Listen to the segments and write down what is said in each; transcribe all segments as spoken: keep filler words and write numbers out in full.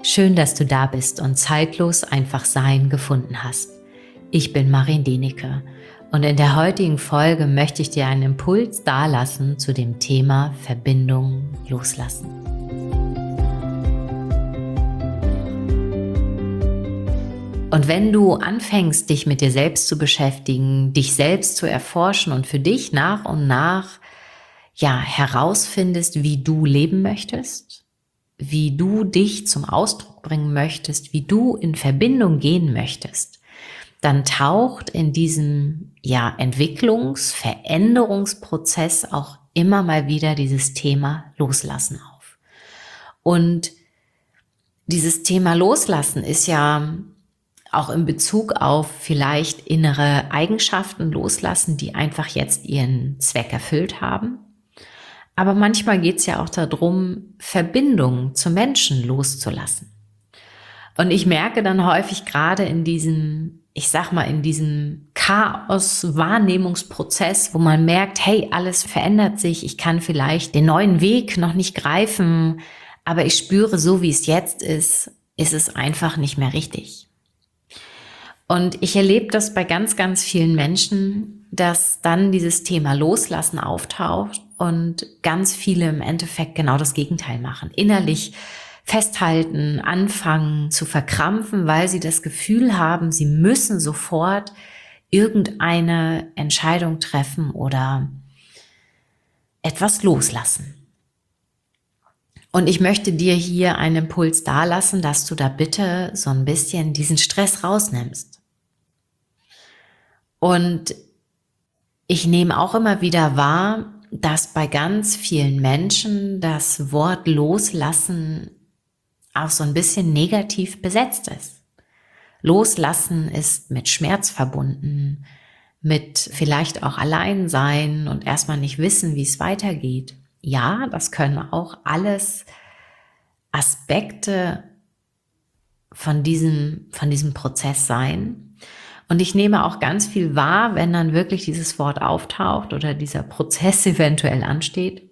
Schön, dass du da bist und zeitlos einfach Sein gefunden hast. Ich bin Marin Denecke und in der heutigen Folge möchte ich dir einen Impuls dalassen zu dem Thema Verbindung loslassen. Und wenn du anfängst, dich mit dir selbst zu beschäftigen, dich selbst zu erforschen und für dich nach und nach ja, herausfindest, wie du leben möchtest, wie du dich zum Ausdruck bringen möchtest, wie du in Verbindung gehen möchtest, dann taucht in diesem ja, Entwicklungs-, Veränderungsprozess auch immer mal wieder dieses Thema Loslassen auf. Und dieses Thema Loslassen ist ja auch in Bezug auf vielleicht innere Eigenschaften loslassen, die einfach jetzt ihren Zweck erfüllt haben. Aber manchmal geht es ja auch darum, Verbindungen zu Menschen loszulassen. Und ich merke dann häufig gerade in diesem, ich sag mal, in diesem Chaos-Wahrnehmungsprozess, wo man merkt, hey, alles verändert sich, ich kann vielleicht den neuen Weg noch nicht greifen, aber ich spüre, so wie es jetzt ist, ist es einfach nicht mehr richtig. Und ich erlebe das bei ganz, ganz vielen Menschen, dass dann dieses Thema Loslassen auftaucht und ganz viele im Endeffekt genau das Gegenteil machen. Innerlich festhalten, anfangen zu verkrampfen, weil sie das Gefühl haben, sie müssen sofort irgendeine Entscheidung treffen oder etwas loslassen. Und ich möchte dir hier einen Impuls dalassen, dass du da bitte so ein bisschen diesen Stress rausnimmst. Und ich nehme auch immer wieder wahr, dass bei ganz vielen Menschen das Wort Loslassen auch so ein bisschen negativ besetzt ist. Loslassen ist mit Schmerz verbunden, mit vielleicht auch Alleinsein und erstmal nicht wissen, wie es weitergeht. Ja, das können auch alles Aspekte von diesem, von diesem Prozess sein. Und ich nehme auch ganz viel wahr, wenn dann wirklich dieses Wort auftaucht oder dieser Prozess eventuell ansteht,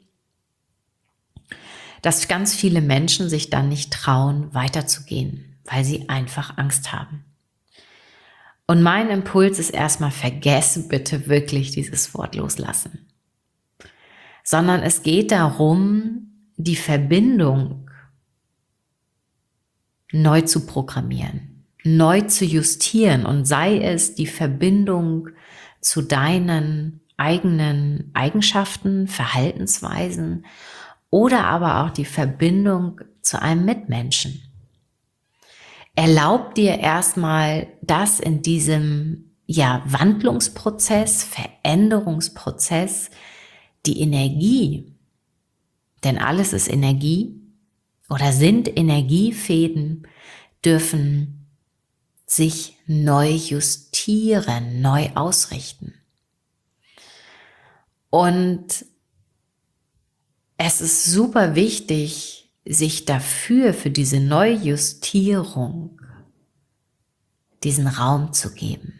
dass ganz viele Menschen sich dann nicht trauen, weiterzugehen, weil sie einfach Angst haben. Und mein Impuls ist erstmal, vergesse bitte wirklich dieses Wort loslassen. Sondern es geht darum, die Verbindung neu zu programmieren, neu zu justieren, und sei es die Verbindung zu deinen eigenen Eigenschaften, Verhaltensweisen oder aber auch die Verbindung zu einem Mitmenschen. Erlaub dir erstmal, dass in diesem ja, Wandlungsprozess, Veränderungsprozess die Energie, denn alles ist Energie oder sind Energiefäden, dürfen sich neu justieren, neu ausrichten. Und es ist super wichtig, sich dafür, für diese Neujustierung, diesen Raum zu geben.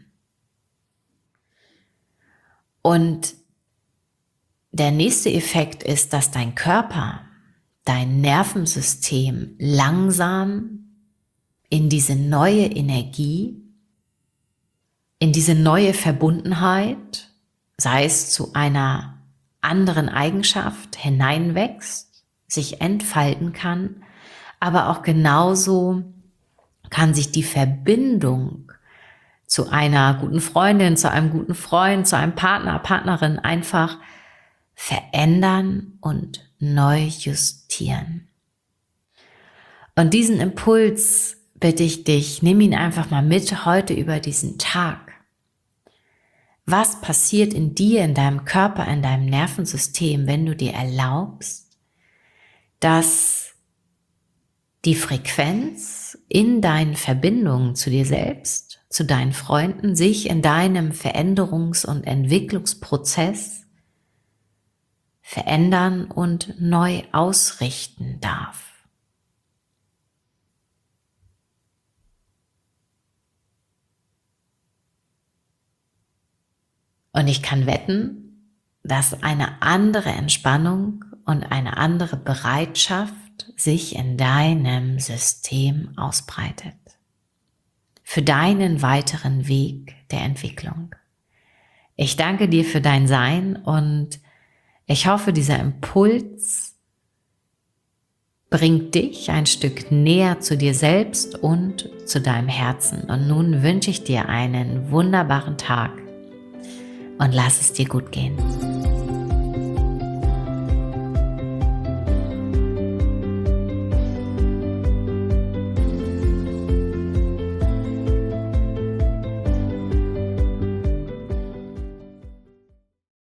Und der nächste Effekt ist, dass dein Körper, dein Nervensystem langsam in diese neue Energie, in diese neue Verbundenheit, sei es zu einer anderen Eigenschaft, hineinwächst, sich entfalten kann, aber auch genauso kann sich die Verbindung zu einer guten Freundin, zu einem guten Freund, zu einem Partner, Partnerin einfach verändern und neu justieren. Und diesen Impuls bitte ich dich, nimm ihn einfach mal mit heute über diesen Tag. Was passiert in dir, in deinem Körper, in deinem Nervensystem, wenn du dir erlaubst, dass die Frequenz in deinen Verbindungen zu dir selbst, zu deinen Freunden, sich in deinem Veränderungs- und Entwicklungsprozess verändern und neu ausrichten darf? Und ich kann wetten, dass eine andere Entspannung und eine andere Bereitschaft sich in deinem System ausbreitet. Für deinen weiteren Weg der Entwicklung. Ich danke dir für dein Sein und ich hoffe, dieser Impuls bringt dich ein Stück näher zu dir selbst und zu deinem Herzen. Und nun wünsche ich dir einen wunderbaren Tag und lass es dir gut gehen.